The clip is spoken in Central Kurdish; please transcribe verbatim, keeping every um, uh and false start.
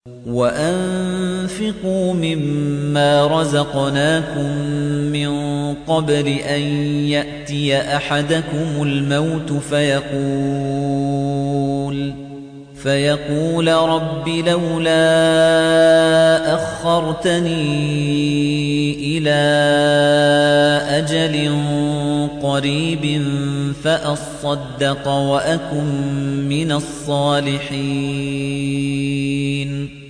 وَأَنفِقُوا مِمَّا رَزَقْنَاكُم مِّن قَبْلِ أَن يَأْتِيَ أَحَدَكُمُ الْمَوْتُ فَيَقُولَ فَيَقُولَ رَبِّ لَوْلَا أَخَّرْتَنِي إِلَىٰ أَجَلٍ قَرِيبٍ فَأَصَّدَّقَ وَأَكُن مِّنَ الصَّالِحِينَ